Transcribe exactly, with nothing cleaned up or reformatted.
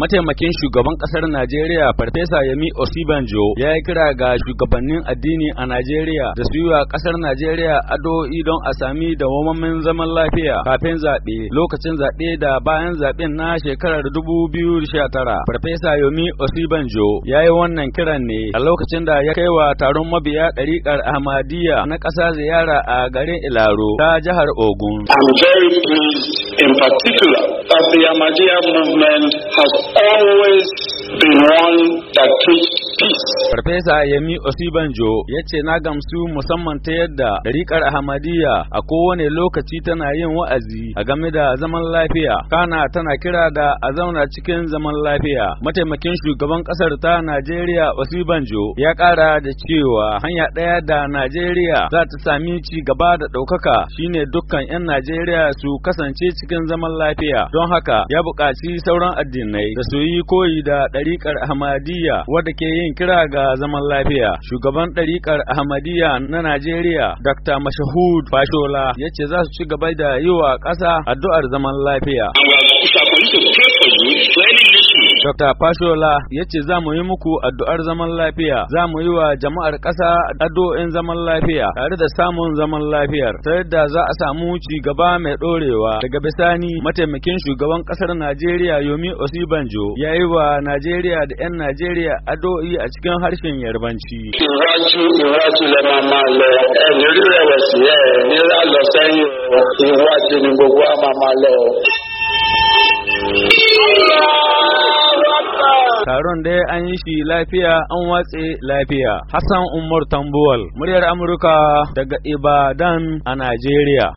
mataimakin shugaban kasar Najeriya Farfesa Yemi Osibanjo ya yi kira ga shugabannin addini a Najeriya da su yi wa kasar Najeriya addu'o'i don a sami dawwammamin zaman lafiya kafin zaɓe, lokacin zaɓe da bayan zaɓen na shekarar dubu biyu da sha tara. Farfesa Yemi Osibanjo ya yi wannan kiran ne a lokacin da ya kai wa taron mabiya ɗariƙar Ahmadiyya na ƙasa ziyara a garin Ilaro ta jihar Ogun. I'm very pleased in particular that the Ahmadiyya movement has always been one that preached peace. Farfesa Yemi Osibanjo ya ce na gamsu musamman ta yadda ɗariƙar Ahmadiyya a kowane lokaci tana yin wa'azi a game da zaman lafiya, kana tana kira da a zauna cikin zaman lafiya. Mataimakin shugaban ƙasar ta Najeriya Osibanjo ya ƙara da cewa hanya ɗaya da Najeriya za ta sami ci gaba da ɗaukaka shine dukkan 'yan Najeriya su kasance cikin zaman lafiya. Don haka ya buƙaci sauran addinai da su yi koyi da ɗariƙar Ahmadiyya wadda ke yin kira ga zaman lafiya. Shugaban ɗariƙar Ahmadiyya na Najeriya Doctor Mashahud Fashola ya ce za su ci gaba da yi wa ƙasa addu'ar zaman lafiya. Doctor Fashola ya ce za mu yi muku addu'ar zaman lafiya, za mu yi wa jama'ar ƙasa addu'o'in zaman lafiya tare da samun zaman lafiyar, ta yadda za a samu ci gaba mai ɗorewa. Daga bisani mataimakin shugaban ƙasar Najeriya Yemi Osibanjo ya yi wa Najeriya da 'yan Najeriya addu'o'i a cikin harshen Yarbanci. Iwájú iwájú lẹ máa máa lọ, ẹni rí rẹ̀wẹ̀sì ẹ̀ ní lọ sẹ́yìn iwájú ni gbogbo á máa máa lọ. Taron dai an yi shi lafiya an watse lafiya. Hassan Umar Tambuwal, muryar Amurka daga Ibadan a Najeriya.